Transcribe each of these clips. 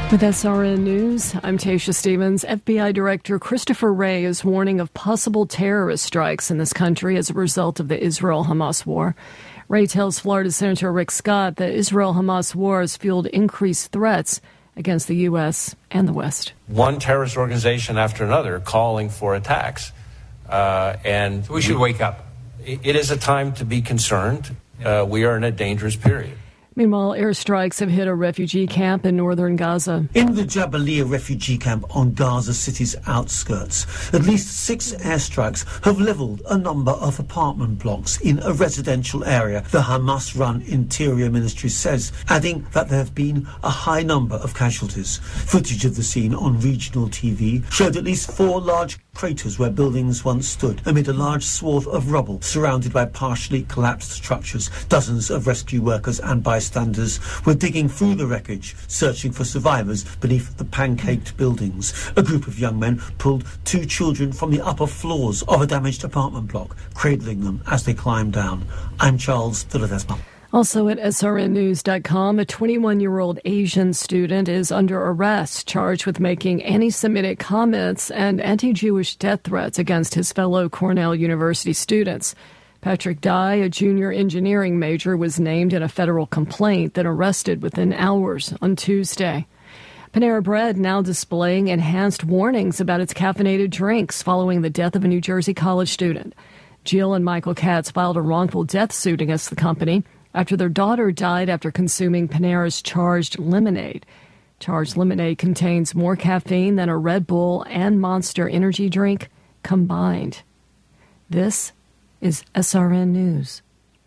With SRN News, I'm Tasha Stevens. FBI Director Christopher Wray is warning of possible terrorist strikes in this country as a result of the Israel-Hamas war. Wray tells Florida Senator Rick Scott that Israel-Hamas war has fueled increased threats against the U.S. and the West. One terrorist organization after another calling for attacks. And we should wake up. It is a time to be concerned. We are in a dangerous period. Meanwhile, airstrikes have hit a refugee camp in northern Gaza. In the Jabalia refugee camp on Gaza City's outskirts, at least 6 airstrikes have leveled a number of apartment blocks in a residential area, the Hamas-run Interior Ministry says, adding that there have been a high number of casualties. Footage of the scene on regional TV showed at least 4 large craters where buildings once stood, amid a large swath of rubble surrounded by partially collapsed structures. Dozens of rescue workers and bystanders were digging through the wreckage, searching for survivors beneath the pancaked buildings. A group of young men pulled 2 children from the upper floors of a damaged apartment block, cradling them as they climbed down. I'm Charles de Ledesma. Also at srnnews.com, a 21-year-old Asian student is under arrest, charged with making anti-Semitic comments and anti-Jewish death threats against his fellow Cornell University students. Patrick Dye, a junior engineering major, was named in a federal complaint, then arrested within hours on Tuesday. Panera Bread now displaying enhanced warnings about its caffeinated drinks following the death of a New Jersey college student. Jill and Michael Katz filed a wrongful death suit against the company after their daughter died after consuming Panera's Charged Lemonade. Charged Lemonade contains more caffeine than a Red Bull and Monster energy drink combined. This is SRN News.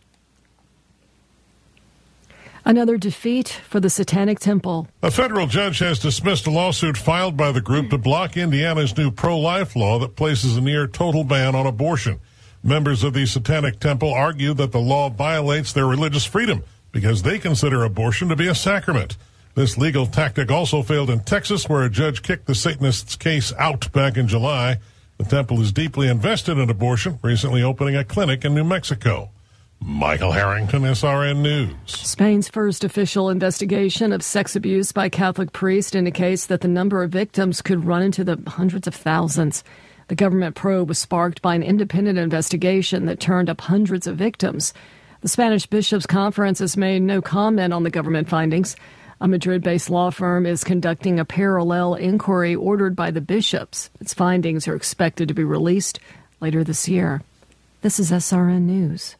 Another defeat for the Satanic Temple. A federal judge has dismissed a lawsuit filed by the group to block Indiana's new pro-life law that places a near total ban on abortion. Members of the Satanic Temple argue that the law violates their religious freedom because they consider abortion to be a sacrament. This legal tactic also failed in Texas, where a judge kicked the Satanists' case out back in July. The temple is deeply invested in abortion, recently opening a clinic in New Mexico. Michael Harrington, SRN News. Spain's first official investigation of sex abuse by Catholic priests indicates that the number of victims could run into the hundreds of thousands. The government probe was sparked by an independent investigation that turned up hundreds of victims. The Spanish Bishops' Conference has made no comment on the government findings. A Madrid-based law firm is conducting a parallel inquiry ordered by the bishops. Its findings are expected to be released later this year. This is SRN News.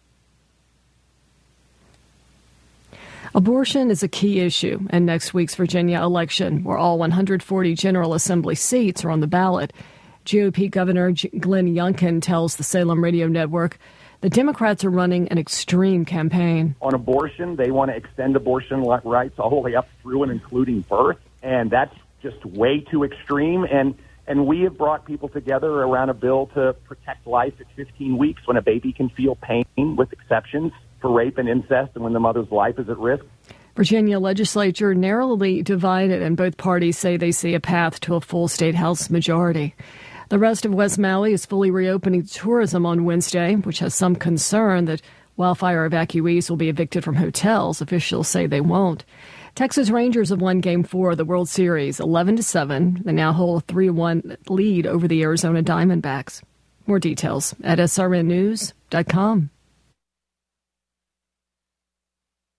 Abortion is a key issue in next week's Virginia election, where all 140 General Assembly seats are on the ballot. GOP Governor Glenn Youngkin tells the Salem Radio Network the Democrats are running an extreme campaign. On abortion, they want to extend abortion rights all the way up through and including birth, and that's just way too extreme. And we have brought people together around a bill to protect life at 15 weeks when a baby can feel pain, with exceptions for rape and incest and when the mother's life is at risk. Virginia legislature narrowly divided, and both parties say they see a path to a full state House majority. The rest of West Maui is fully reopening tourism on Wednesday, which has some concern that wildfire evacuees will be evicted from hotels. Officials say they won't. Texas Rangers have won Game 4 of the World Series 11-7. They now hold a 3-1 lead over the Arizona Diamondbacks. More details at srnnews.com.